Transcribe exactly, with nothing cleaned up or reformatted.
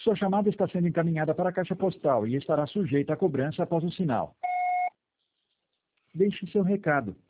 Sua chamada está sendo encaminhada para a caixa postal e estará sujeita a cobrança após o sinal. Deixe seu recado.